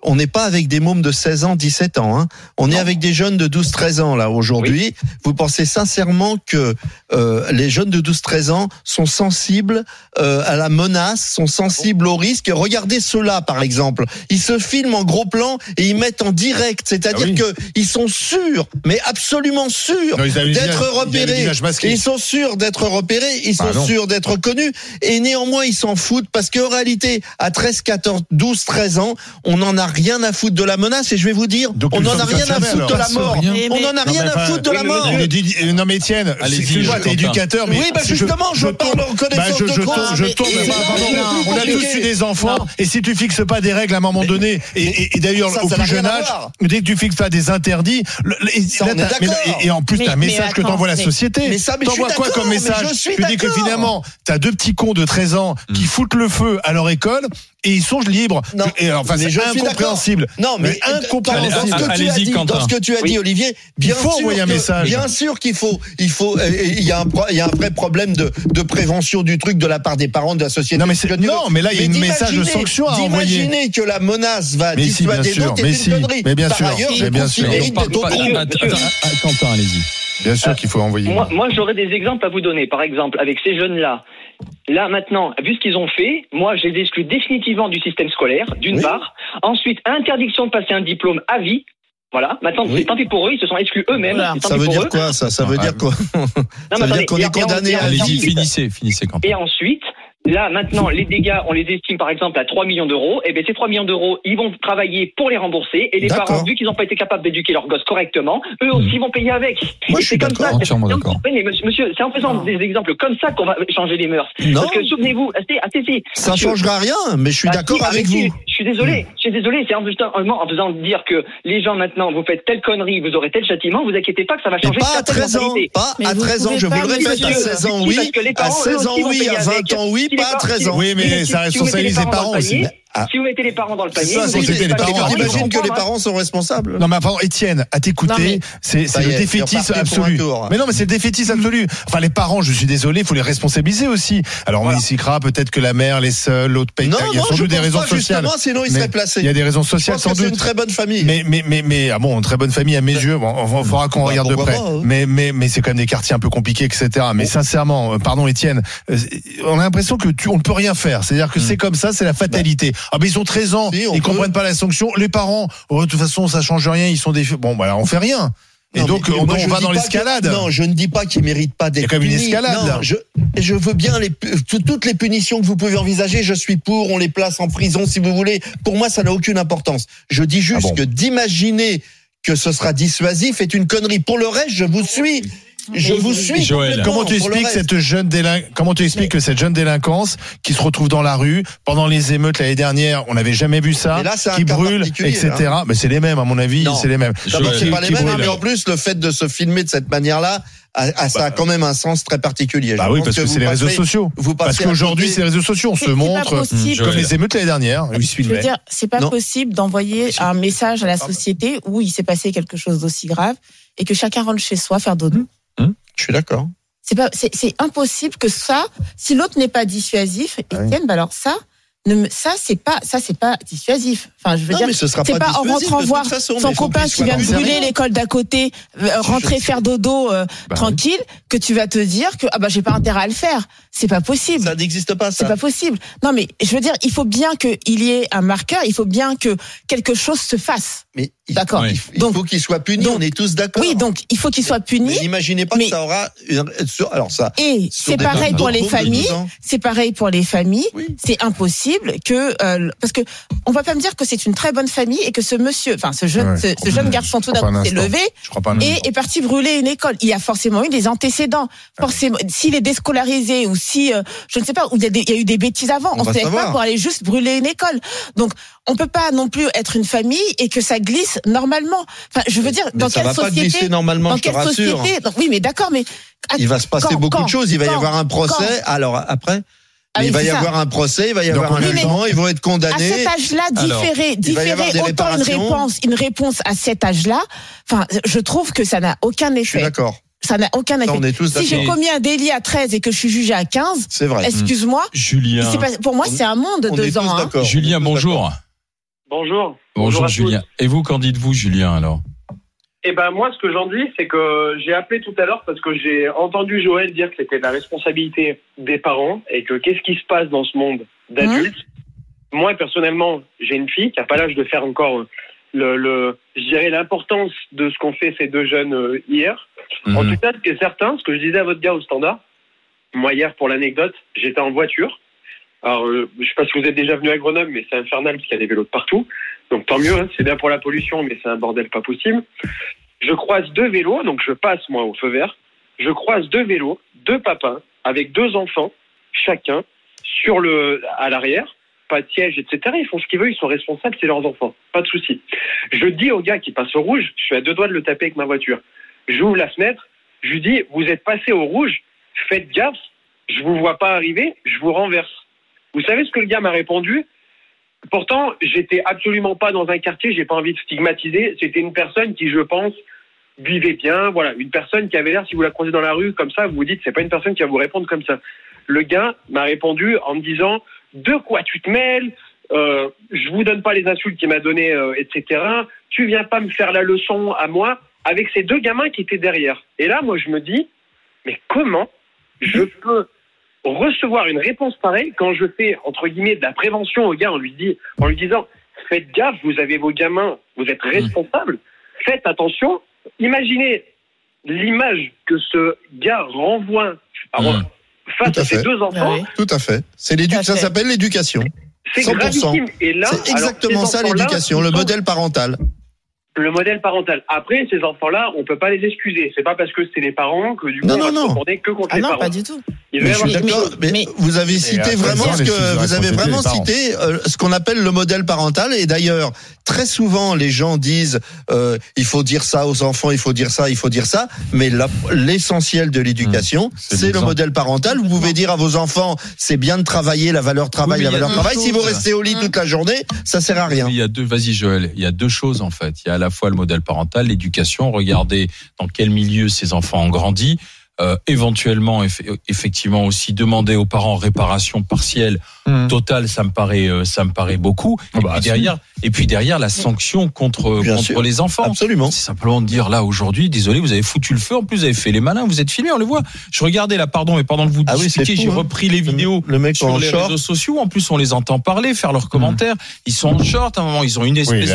on n'est pas avec des mômes de 16 ans, 17 ans. Hein. On est avec des jeunes de 12, 13 ans là aujourd'hui. Oui. Vous pensez sincèrement que les jeunes de 12, 13 ans sont sensibles à la menace, sont sensibles au risque? Regardez ceux-là, par exemple. Ils se filment en gros plan et ils mettent en direct. C'est-à-dire que ils sont sûrs, mais absolument sûrs d'être repérés. Ils sont sûrs d'être repérés. Ils sont sûrs d'être connus. Et néanmoins, ils s'en foutent parce qu'en réalité, à 13, 14, 12, 13 ans, on n'en a rien à foutre de la menace. Et je vais vous dire, on n'en a rien à foutre de la mort. On n'en a rien à foutre de la mort. Non mais Étienne, excuse-moi, t'es éducateur, mais oui, justement, je parle en connaissance de cause. Je tourne. On a tous eu des enfants, et si tu fixes pas des règles à un moment donné, et d'ailleurs au plus jeune âge, dès que tu fixes pas des interdits, et en plus t'as un message que t'envoie la société. T'envoies quoi comme message? Tu dis que finalement t'as deux petits cons de 13 ans qui foutent le feu à leur école et ils sont libres. Enfin, c'est incompréhensible. Non, mais incompréhensible. Dans ce que tu as dit, Olivier, bien sûr, envoyer un message. Bien sûr qu'il faut, il y a un vrai problème de prévention du truc de la part des parents, de la société. Non, mais là, il y a un message de sanction à envoyer. D'imaginer que la menace va dissuader d'autres, c'est une connerie. Mais bien sûr, bien sûr. Quentin, allez-y. Bien sûr qu'il faut envoyer. Moi, j'aurais des exemples à vous donner. Par exemple, avec ces jeunes-là. Là, maintenant, vu ce qu'ils ont fait, moi, je les exclus définitivement du système scolaire, d'une part. Ensuite, interdiction de passer un diplôme à vie. Voilà. Maintenant, c'est tant pis pour eux, ils se sont exclus eux-mêmes. Voilà. Ça veut dire quoi, ça? Ça veut dire quoi? Ça veut dire qu'on est condamné à... Allez-y, finissez, Quentin. Et ensuite... Là, maintenant, les dégâts, on les estime par exemple à 3 millions d'euros. Et bien, ces 3 millions d'euros, ils vont travailler pour les rembourser. Et les parents, vu qu'ils n'ont pas été capables d'éduquer leurs gosses correctement, eux aussi vont payer avec. Moi, je suis comme ça. Entièrement d'accord. Mais monsieur, c'est en faisant des exemples comme ça qu'on va changer les mœurs. Non. Parce que souvenez-vous, ça ne changera rien, mais je suis d'accord avec vous. Je suis désolé. C'est en faisant dire que les gens maintenant, vous faites telle connerie, vous aurez tel châtiment, vous inquiétez pas que ça va changer. Pas à 13 ans. Pas à 13 ans, je vous le répète. À 16 ans, oui. À 16 ans, oui. À 20 ans, oui. Pas à 13 ans. Oui, mais ça responsabilise les parents aussi. Si vous mettez les parents dans le panier, j'imagine que les parents sont responsables. Non, mais pardon, Étienne, à t'écouter, c'est le défaitisme absolu. Mais non, mais c'est le défaitisme absolu. Enfin, les parents, je suis désolé, il faut les responsabiliser aussi. Alors, on expliquera peut-être que la mère, les seuls, l'autre paye. Il y a sans doute des raisons sociales. Sinon, il serait placé. Il y a des raisons sociales, sans doute. C'est une très bonne famille. Mais, ah bon, une très bonne famille à mes yeux. Bon, il faudra qu'on regarde de près. Mais c'est quand même des quartiers un peu compliqués, etc. Mais sincèrement, pardon, Étienne, on a l'impression que on ne peut rien faire. C'est-à-dire que c'est comme ça, c'est la fatalité. Ah ben ils ont 13 ans, ils comprennent pas la sanction. Les parents, de toute façon, ça change rien, ils sont des... Bon, bah, on fait rien. Et non, donc, on va dans l'escalade. Non, je ne dis pas qu'ils méritent pas d'être punis. Il y a quand même une escalade. Non, je veux bien toutes les punitions que vous pouvez envisager, je suis pour, on les place en prison si vous voulez. Pour moi, ça n'a aucune importance. Je dis juste que d'imaginer que ce sera dissuasif est une connerie. Pour le reste, je vous suis. Je vous suis. Joël. Comment tu expliques que cette jeune délinquance qui se retrouve dans la rue pendant les émeutes l'année dernière, on n'avait jamais vu ça, là, qui brûle, etc. Mais c'est les mêmes, à mon avis, c'est les mêmes. C'est pas les mêmes, mais en plus, le fait de se filmer de cette manière-là, ça a quand même un sens très particulier. Bah oui, parce que c'est les réseaux sociaux. Parce qu'aujourd'hui, c'est les réseaux sociaux. On se montre comme les émeutes l'année dernière. Je veux dire, c'est pas possible d'envoyer un message à la société où il s'est passé quelque chose d'aussi grave et que chacun rentre chez soi faire dodo. Je suis d'accord. C'est impossible que ça, si l'autre n'est pas dissuasif, Étienne, bah alors ça c'est pas dissuasif. Enfin, je veux dire, c'est pas en rentrant voir son copain qui vient de brûler l'école d'à côté, rentrer faire dodo tranquille, que tu vas te dire que j'ai pas intérêt à le faire. C'est pas possible. Ça n'existe pas, ça. C'est pas possible. Non, mais je veux dire, il faut bien qu'il y ait un marqueur, il faut bien que quelque chose se fasse. Mais d'accord. Il faut qu'il soit puni. On est tous d'accord. Oui, donc il faut qu'il soit puni. Mais n'imaginez pas que ça aura. Alors ça. Et c'est pareil pour les familles. C'est pareil pour les familles. C'est impossible que parce que on va pas me dire que c'est une très bonne famille et que ce monsieur, enfin ce jeune garçon tout d'un coup s'est levé et est parti brûler une école. Il y a forcément eu des antécédents. Forcément, s'il est déscolarisé ou si je ne sais pas, où il y a eu des bêtises avant, on ne sait pas pour aller juste brûler une école. Donc on peut pas non plus être une famille et que ça glisse normalement. Enfin, je veux dire, dans quelle société? Ça va pas glisser normalement, je te rassure. Oui, mais d'accord, mais il va se passer beaucoup de choses. Il va y avoir un procès. Alors après. Il va y avoir un procès, il va y avoir un jugement, ils vont être condamnés. À cet âge-là, différer autant une réponse à cet âge-là, enfin, je trouve que ça n'a aucun effet. Je suis d'accord. Ça n'a aucun effet. On est tous si j'ai commis un délit à 13 et que je suis jugé à 15, c'est vrai. Excuse-moi. Julien. Pour moi, c'est un monde de 2 ans. Julien, bonjour. Bonjour. Bonjour Julien. Et vous, qu'en dites-vous, Julien, alors? Eh ben, moi, ce que j'en dis, c'est que j'ai appelé tout à l'heure parce que j'ai entendu Joël dire que c'était la responsabilité des parents et que qu'est-ce qui se passe dans ce monde d'adultes. Moi, personnellement, j'ai une fille qui n'a pas l'âge de faire encore je dirais l'importance de ce qu'ont fait ces deux jeunes hier. En tout cas, ce qui est certain, ce que je disais à votre gars au standard, moi hier, pour l'anecdote, j'étais en voiture. Alors, je sais pas si vous êtes déjà venu à Grenoble, mais c'est infernal parce qu'il y a des vélos de partout. Donc tant mieux, hein, c'est bien pour la pollution, mais c'est un bordel pas possible. Je croise deux vélos, donc je passe moi au feu vert. Je croise deux vélos, deux papas, avec deux enfants, chacun, à l'arrière, pas de siège, etc. Ils font ce qu'ils veulent, ils sont responsables, c'est leurs enfants, pas de souci. Je dis au gars qui passe au rouge, je suis à 2 doigts de le taper avec ma voiture. J'ouvre la fenêtre, je lui dis, vous êtes passé au rouge, faites gaffe, je vous vois pas arriver, je vous renverse. Vous savez ce que le gars m'a répondu? Pourtant, j'étais absolument pas dans un quartier, j'ai pas envie de stigmatiser. C'était une personne qui, je pense, vivait bien. Voilà, une personne qui avait l'air, si vous la croisez dans la rue comme ça, vous vous dites, c'est pas une personne qui va vous répondre comme ça. Le gars m'a répondu en me disant, de quoi tu te mêles? Je vous donne pas les insultes qu'il m'a données, etc. Tu viens pas me faire la leçon à moi, avec ces deux gamins qui étaient derrière. Et là, moi, je me dis, mais comment je peux recevoir une réponse pareille quand je fais, entre guillemets, de la prévention au gars en lui disant, faites gaffe, vous avez vos gamins, vous êtes responsables, faites attention. Imaginez l'image que ce gars renvoie face à ses deux enfants. Tout à fait. Ça s'appelle l'éducation. C'est 100%. Gravissime. Et là, c'est exactement ça l'éducation, le modèle parental. Le modèle parental. Après, ces enfants-là, on peut pas les excuser. C'est pas parce que c'est les parents que du coup, on va se retourner que contre les parents. Non, pas du tout. Mais je suis d'accord, mais vous avez cité vraiment ce qu'on appelle le modèle parental. Et d'ailleurs, très souvent, les gens disent il faut dire ça aux enfants, il faut dire ça. Mais l'essentiel de l'éducation, c'est le modèle parental. Vous pouvez dire à vos enfants, c'est bien de travailler, la valeur travail, la valeur travail. Si vous restez au lit toute la journée, ça sert à rien. Vas-y Joël, il y a deux choses en fait. Il y a à la fois le modèle parental, l'éducation, regardez dans quel milieu ces enfants ont grandi. Éventuellement, effectivement aussi demander aux parents réparation partielle, totale, ça me paraît beaucoup. Et puis derrière la sanction contre les enfants. Absolument. C'est simplement de dire là aujourd'hui, désolé, vous avez foutu le feu, en plus vous avez fait les malins, vous êtes filmés, on le voit. Je regardais là, pardon de vous expliquer, j'ai repris les vidéos sur les réseaux sociaux. En plus, on les entend parler, faire leurs commentaires. Ils sont en short, à un moment, ils ont une espèce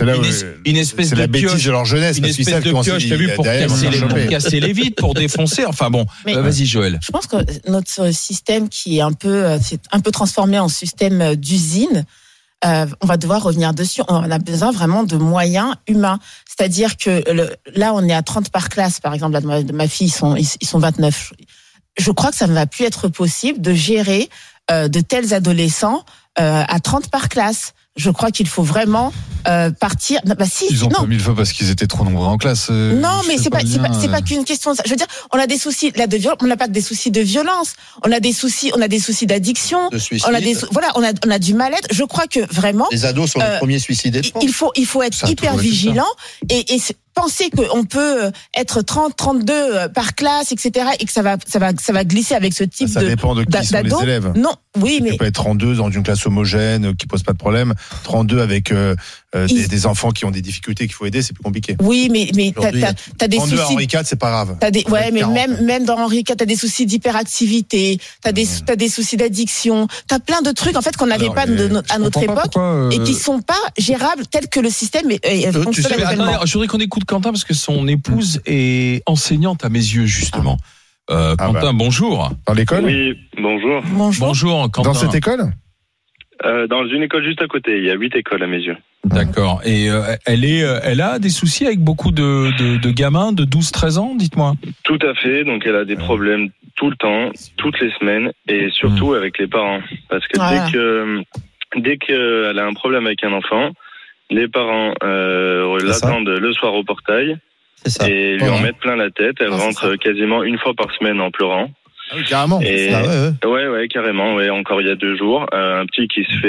de bêtise de leur jeunesse, une espèce de pioche, t'as vu, pour casser les vitres, pour défoncer. Enfin bon, vas-y Joël. Je pense que notre système qui est un peu transformé en système d'usine, on va devoir revenir dessus. On a besoin vraiment de moyens humains. C'est-à-dire que là, on est à 30 par classe, par exemple. Là, ma fille, ils sont 29. Je crois que ça ne va plus être possible de gérer de tels adolescents à 30 par classe. Je crois qu'il faut vraiment partir. Ils ont pas mis le feu parce qu'ils étaient trop nombreux en classe. Non, mais c'est pas qu'une question de ça. Je veux dire, on a des soucis là de violence. On n'a pas que des soucis de violence. On a des soucis d'addiction. De suicide. On a du mal-être. Je crois que vraiment. Les ados sont les premiers suicidés. Il faut être hyper vigilant et penser qu'on peut être 30, 32 par classe, etc., et que ça va glisser avec ce type ça dépend de qui sont les élèves. Non, oui, mais. Tu peux être 32 dans une classe homogène, qui pose pas de problème. 32 avec des enfants qui ont des difficultés qu'il faut aider, c'est plus compliqué. Oui, mais t'as des 32 soucis. à Henri IV, c'est pas grave. Mais même dans Henri IV, t'as des soucis d'hyperactivité, t'as des soucis d'addiction, t'as plein de trucs, en fait, qu'on n'avait pas à notre époque, et qui sont pas gérables tel que le système fonctionne actuellement. Je voudrais qu'on écoute Quentin parce que son épouse est enseignante à mes yeux, justement. Quentin, bonjour. Dans l'école? Oui, bonjour. Bonjour, Quentin. Dans cette école? Dans une école juste à côté. Il y a 8 écoles à mes yeux. D'accord. Et elle a des soucis avec beaucoup de gamins de 12-13 ans, dites-moi. Tout à fait. Donc elle a des problèmes tout le temps, toutes les semaines, et surtout avec les parents. Parce que dès qu'elle a un problème avec un enfant, les parents l'attendent le soir au portail et lui en mettent plein la tête. Elle rentre quasiment une fois par semaine en pleurant. Ah oui, carrément. Et ouais, carrément. Ouais, encore il y a 2 jours, un petit qui se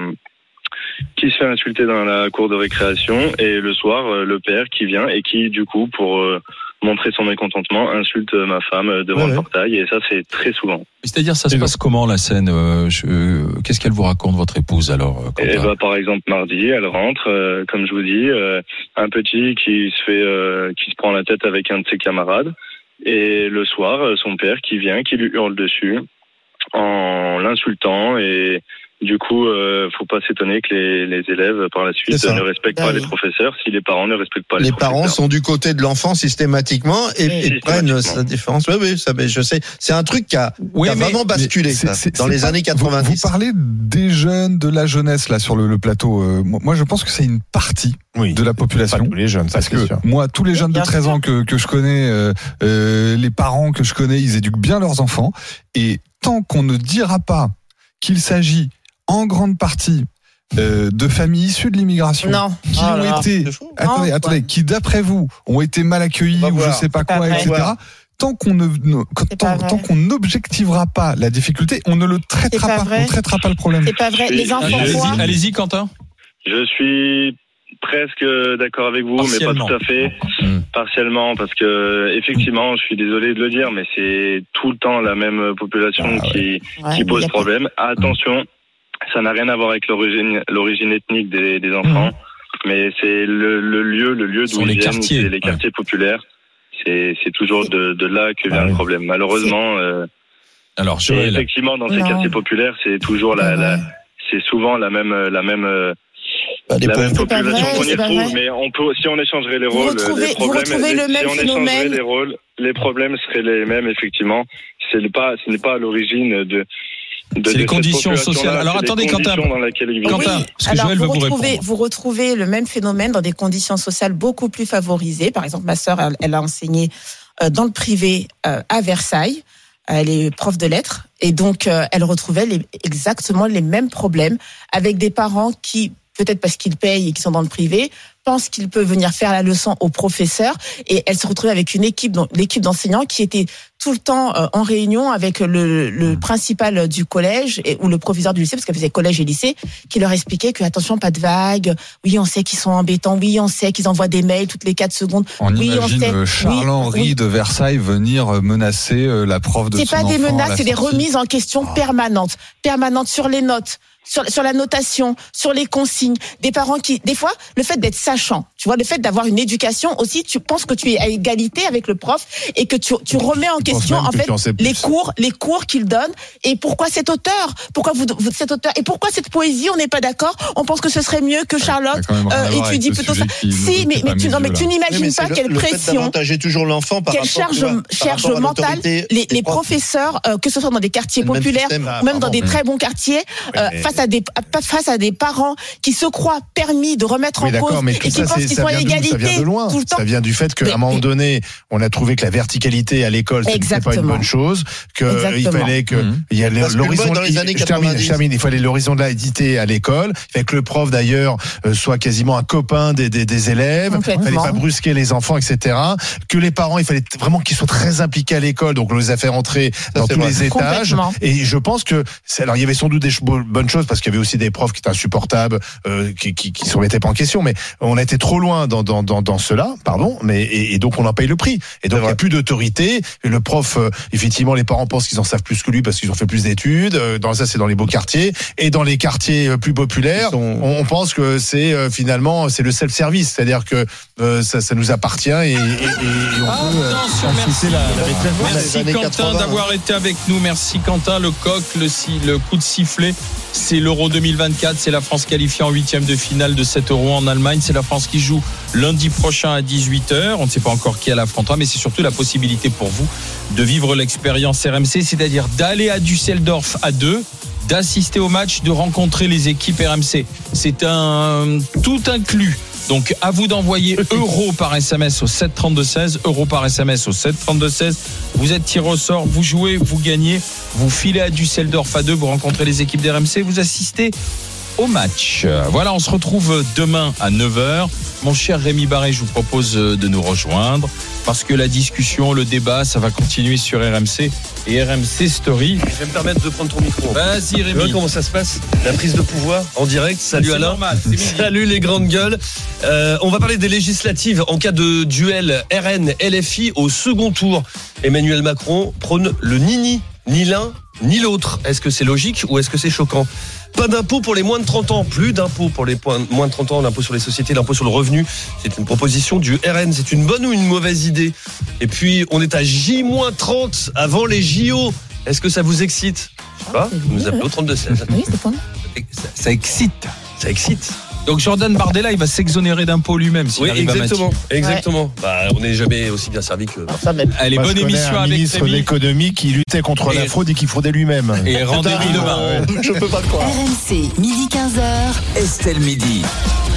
fait insulter dans la cour de récréation, et le soir le père qui vient et qui du coup pour montrer son mécontentement, insulte ma femme devant le portail, et ça c'est très souvent. C'est-à-dire, ça se passe comment la scène qu'est-ce qu'elle vous raconte, votre épouse, alors par exemple, mardi, elle rentre, comme je vous dis, un petit qui se prend la tête avec un de ses camarades, et le soir, son père qui vient, qui lui hurle dessus en l'insultant, et du coup, faut pas s'étonner que les élèves, par la suite, ne respectent pas les professeurs si les parents ne respectent pas les professeurs. Les parents sont du côté de l'enfant systématiquement et prennent sa différence. Oui, ça, je sais. C'est un truc qui a vraiment basculé dans les années 90. Vous parlez des jeunes, de la jeunesse, là, sur le plateau. Moi, je pense que c'est une partie de la population. Pas tous les jeunes, parce que moi, tous les jeunes de 13 ans que je connais, les parents que je connais, ils éduquent bien leurs enfants. Et tant qu'on ne dira pas qu'il s'agit en grande partie de familles issues de l'immigration qui ont été, qui d'après vous ont été mal accueillis ou je sais pas quoi, etc. Tant qu'on n'objectivera pas la difficulté, on ne le traitera pas. On ne traitera pas le problème. C'est pas vrai. Les enfants. Allez-y, Quentin. Je suis presque d'accord avec vous, mais pas tout à fait. Partiellement, parce que effectivement, je suis désolé de le dire, mais c'est tout le temps la même population qui pose problème. Attention. Ça n'a rien à voir avec l'origine ethnique des enfants, mais c'est le lieu d'où ils viennent, c'est les quartiers populaires. C'est toujours de là que vient le problème. Malheureusement, effectivement, dans ces quartiers populaires, c'est toujours c'est souvent la même population qu'on y retrouve, mais si on échangerait les rôles, les problèmes seraient les mêmes, effectivement. Ce n'est pas à l'origine c'est les conditions sociales. Alors attendez, Quentin, parce que Joël veut vous répondre. Vous retrouvez le même phénomène dans des conditions sociales beaucoup plus favorisées. Par exemple, ma sœur, elle a enseigné dans le privé à Versailles. Elle est prof de lettres. Et donc, elle retrouvait exactement les mêmes problèmes avec des parents qui, peut-être parce qu'ils payent et qu'ils sont dans le privé, pensent qu'ils peuvent venir faire la leçon aux professeurs. Et elle se retrouvait avec l'équipe d'enseignants qui était tout le temps en réunion avec le principal du collège ou le proviseur du lycée, parce qu'elle faisait collège et lycée, qui leur expliquait que attention, pas de vagues. Oui, on sait qu'ils sont embêtants. Oui, on sait qu'ils envoient des mails toutes les 4 secondes. On imagine Charles-Henri de Versailles venir menacer la prof de son enfant. C'est pas des menaces, c'est des remises en question permanentes sur les notes. Sur la notation, sur les consignes, des parents qui, des fois, le fait d'être sachant, tu vois, le fait d'avoir une éducation aussi, tu penses que tu es à égalité avec le prof et que tu remets en question, en fait, les cours qu'il donne et pourquoi cet auteur, et pourquoi cette poésie, on n'est pas d'accord, on pense que ce serait mieux que Charlotte étudie plutôt ça. Si, mais tu n'imagines pas quelle pression, d'avantager toujours l'enfin par quelle charge mentale les professeurs, que ce soit dans des quartiers populaires, ou même dans des très bons quartiers, face à des parents qui se croient permis de remettre en cause et qui pensent qu'ils sont à égalité ça vient de loin. Tout le temps. Ça vient du fait qu'à un moment donné, on a trouvé que la verticalité à l'école, c'était pas une bonne chose, qu'il fallait il y a l'horizon dans les années 90. Je termine, il fallait l'horizon de laïcité à l'école, il fallait que le prof d'ailleurs soit quasiment un copain des élèves, il fallait pas brusquer les enfants, etc. Que les parents, il fallait vraiment qu'ils soient très impliqués à l'école, donc on les a fait rentrer dans tous les étages. Et je pense que alors il y avait sans doute des bonnes choses, parce qu'il y avait aussi des profs qui étaient insupportables, qui se remettaient pas en question, mais on a été trop loin dans cela, et donc on en paye le prix. Et donc il n'y a plus d'autorité. Et le prof, effectivement, les parents pensent qu'ils en savent plus que lui parce qu'ils ont fait plus d'études. C'est dans les beaux quartiers, et dans les quartiers plus populaires, on pense que c'est finalement c'est le self-service, c'est-à-dire que ça nous appartient et on peut insulter la Merci Quentin d'avoir été avec nous. Merci Quentin. Le coq, le coup de sifflet. C'est l'Euro 2024, c'est la France qualifiée en 8e de finale de cet Euro en Allemagne. C'est la France qui joue lundi prochain à 18h. On ne sait pas encore qui elle affrontera, mais c'est surtout la possibilité pour vous de vivre l'expérience RMC, c'est-à-dire d'aller à Düsseldorf à 2, d'assister au match, de rencontrer les équipes RMC. C'est un tout inclus. Donc à vous d'envoyer euro par SMS au 732-16, euro par SMS au 732-16. Vous êtes tiré au sort, vous jouez, vous gagnez, vous filez à Düsseldorf à 2, vous rencontrez les équipes d'RMC, vous assistez au match. Voilà, on se retrouve demain à 9h. Mon cher Rémi Barré, je vous propose de nous rejoindre parce que la discussion, le débat, ça va continuer sur RMC et RMC Story. Je vais me permettre de prendre ton micro. Vas-y Rémi. Tu vois comment ça se passe ? La prise de pouvoir en direct. Salut Alain. Normal, salut les grandes gueules. On va parler des législatives en cas de duel RN-LFI au second tour. Emmanuel Macron prône le ni l'un ni l'autre. Est-ce que c'est logique ou est-ce que c'est choquant ? Pas d'impôt pour les moins de 30 ans, plus d'impôt pour les moins de 30 ans, l'impôt sur les sociétés, l'impôt sur le revenu. C'est une proposition du RN. C'est une bonne ou une mauvaise idée ? Et puis, on est à J-30 avant les JO. Est-ce que ça vous excite ? Je sais pas, vous nous appelez au 32-16. Oui, c'est pas. Ça excite. Ça excite. Donc Jordan Bardella, il va s'exonérer d'impôts lui-même. Oui, exactement. Bah, on n'est jamais aussi bien servi que. Allez, bonne émission avec ministre de l'économie qui luttait contre la fraude et qui fraudait lui-même. Et rendez-vous demain. Je peux pas le croire. RMC, midi 15h. Estelle Midi.